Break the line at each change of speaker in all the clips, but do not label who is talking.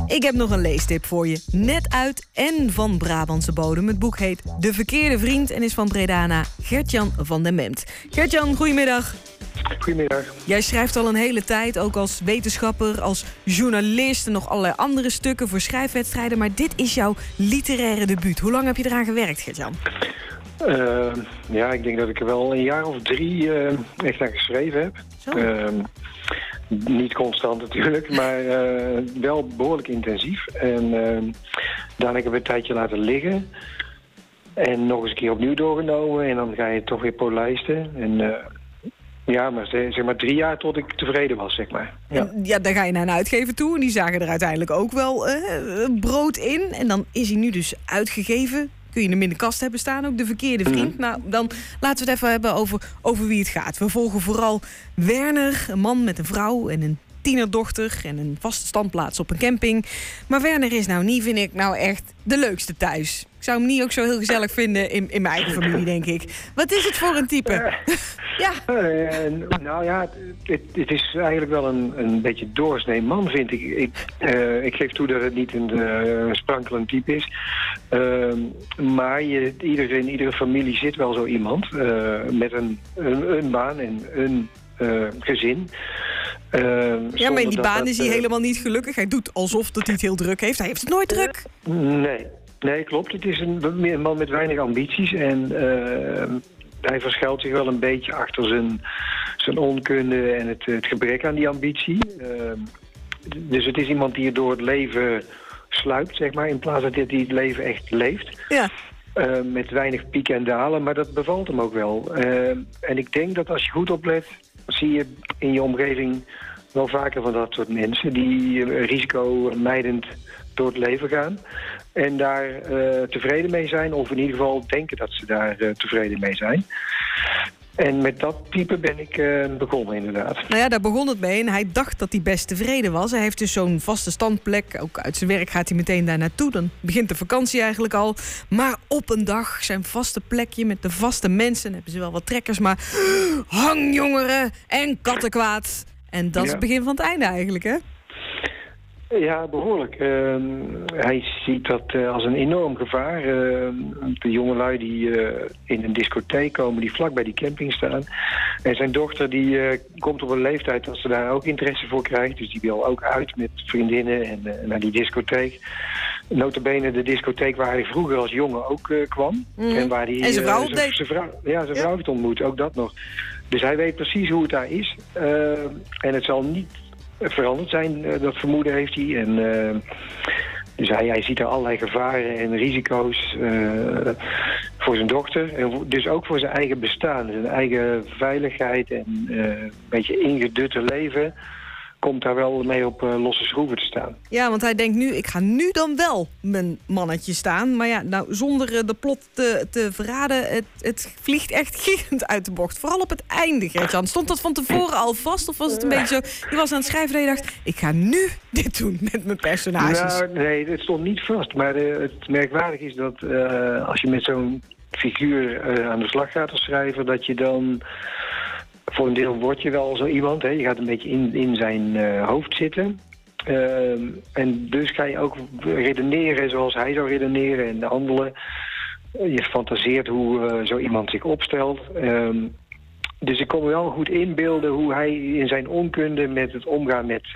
Ik heb nog een leestip voor je. Net uit en van Brabantse bodem. Het boek heet De Verkeerde Vriend en is van Bredana Gert-Jan van den Memt. Gert-Jan, goedemiddag.
Goedemiddag.
Jij schrijft al een hele tijd, ook als wetenschapper, als journalist en nog allerlei andere stukken voor schrijfwedstrijden. Maar dit is jouw literaire debuut. Hoe lang heb je eraan gewerkt, Gert-Jan?
Ik denk dat ik er wel een jaar of 3 echt aan geschreven heb. Niet constant natuurlijk, maar wel behoorlijk intensief. En daarna heb ik een tijdje laten liggen. En nog eens een keer opnieuw doorgenomen. En dan ga je toch weer polijsten. En maar zeg maar 3 jaar tot ik tevreden was, zeg maar. Ja.
En, dan ga je naar een uitgever toe. En die zagen er uiteindelijk ook wel brood in. En dan is hij nu dus uitgegeven. Kun je hem in de kast hebben staan, ook De Verkeerde Vriend. Nou, dan laten we het even hebben over wie het gaat. We volgen vooral Werner, een man met een vrouw en een tienerdochter en een vaste standplaats op een camping. Maar Werner is nou niet, vind ik, nou echt de leukste thuis. Ik zou hem niet ook zo heel gezellig vinden in mijn eigen familie, denk ik. Wat is het voor een type?
Het is eigenlijk wel een beetje doorsnee man, vind ik. Ik geef toe dat het niet een sprankelend type is. Maar in iedere familie zit wel zo iemand met een baan en een gezin.
Maar in die baan is hij helemaal niet gelukkig. Hij doet alsof dat hij het heel druk heeft. Hij heeft het nooit druk.
Nee, klopt. Het is een man met weinig ambities. En hij verschuilt zich wel een beetje achter zijn onkunde en het gebrek aan die ambitie. Dus het is iemand die door het leven sluipt, zeg maar, in plaats van dat hij het leven echt leeft. Ja. Met weinig pieken en dalen, maar dat bevalt hem ook wel. En ik denk dat als je goed oplet, zie je in je omgeving wel vaker van dat soort mensen die risicomijdend door het leven gaan. En daar tevreden mee zijn, of in ieder geval denken dat ze daar tevreden mee zijn. En met dat type ben ik begonnen, inderdaad.
Nou ja, daar begon het mee en hij dacht dat hij best tevreden was. Hij heeft dus zo'n vaste standplek. Ook uit zijn werk gaat hij meteen daar naartoe. Dan begint de vakantie eigenlijk al. Maar op een dag zijn vaste plekje met de vaste mensen. Hebben ze wel wat trekkers, maar hangjongeren en kattenkwaad. En dat is het begin van het einde eigenlijk, hè?
Ja, behoorlijk. Hij ziet dat als een enorm gevaar. De jongelui die in een discotheek komen, die vlak bij die camping staan. En zijn dochter die komt op een leeftijd dat ze daar ook interesse voor krijgt. Dus die wil ook uit met vriendinnen en naar die discotheek. Nota bene de discotheek waar hij vroeger als jongen ook kwam. En waar hij
zijn vrouw
zijn vrouw heeft ontmoet, ook dat nog. Dus hij weet precies hoe het daar is. En het zal niet veranderd zijn, dat vermoeden heeft hij. En dus hij ziet er allerlei gevaren en risico's voor zijn dochter. En dus ook voor zijn eigen bestaan, zijn eigen veiligheid en een beetje ingedutte leven komt daar wel mee op losse schroeven te staan.
Ja, want hij denkt nu, ik ga nu dan wel mijn mannetje staan. Maar ja, nou, zonder de plot te verraden, het vliegt echt gierend uit de bocht. Vooral op het einde, Gert-Jan. Stond dat van tevoren al vast? Of was het een beetje zo, je was aan het schrijven en je dacht, ik ga nu dit doen met mijn personages?
Nou, nee, het stond niet vast. Maar het merkwaardig is dat als je met zo'n figuur aan de slag gaat als schrijver, dat je dan voor een deel word je wel zo iemand. Hè? Je gaat een beetje in zijn hoofd zitten. En dus ga je ook redeneren zoals hij zou redeneren en handelen. Je fantaseert hoe zo iemand zich opstelt. Dus ik kon me wel goed inbeelden hoe hij in zijn onkunde met het omgaan met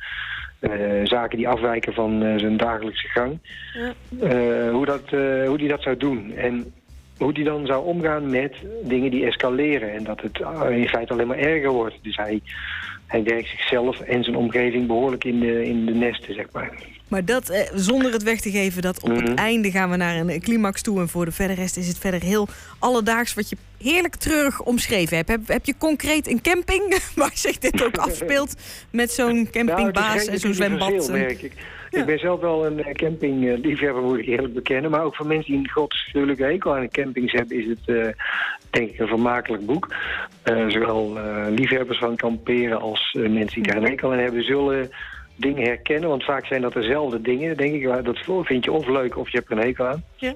zaken die afwijken van zijn dagelijkse gang. Ja. Hoe die dat zou doen. En hoe die dan zou omgaan met dingen die escaleren. En dat het in feite alleen maar erger wordt. Dus hij werkt zichzelf en zijn omgeving behoorlijk in de nesten, zeg maar.
Maar dat, zonder het weg te geven, dat op het einde gaan we naar een climax toe. En voor de rest is het verder heel alledaags wat je heerlijk treurig omschreven hebt. Heb je concreet een camping waar zich dit ook afspeelt met zo'n campingbaas en zo'n zwembad?
Ik ben zelf wel een campingliefhebber, moet ik eerlijk bekennen. Maar ook voor mensen die een godschuwelijke hekel aan campings hebben, is het denk ik een vermakelijk boek. Zowel liefhebbers van kamperen als mensen die daar een hekel aan hebben, zullen dingen herkennen. Want vaak zijn dat dezelfde dingen, denk ik. Dat vind je of leuk of je hebt er een hekel aan. Ja.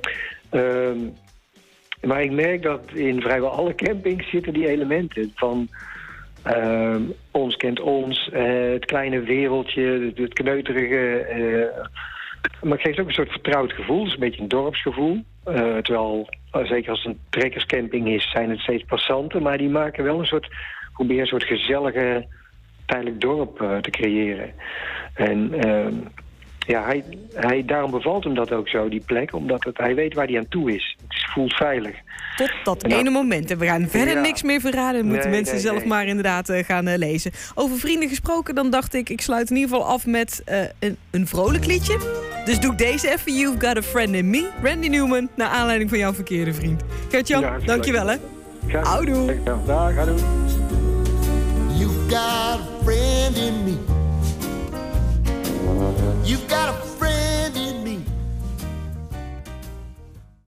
Maar ik merk dat in vrijwel alle campings zitten die elementen van Ons kent ons, het kleine wereldje, het kneuterige. Maar het geeft ook een soort vertrouwd gevoel. Het is een beetje een dorpsgevoel. Terwijl, zeker als het een trekkerscamping is, zijn het steeds passanten. Maar die maken wel proberen een soort gezellige tijdelijk dorp te creëren. En daarom bevalt hem dat ook zo, die plek. Omdat hij weet waar hij aan toe is. Het voelt veilig.
Tot dat ene moment. En we gaan verder niks meer verraden. Dan moeten mensen zelf maar inderdaad gaan lezen. Over vrienden gesproken, dan dacht ik sluit in ieder geval af met een vrolijk liedje. Dus doe ik deze even. You've Got a Friend in Me. Randy Newman, naar aanleiding van jouw verkeerde vriend. Gert-Jan, dankjewel hè. Houdoe.
Dag, houdoe.
You've got a friend in me. You've got a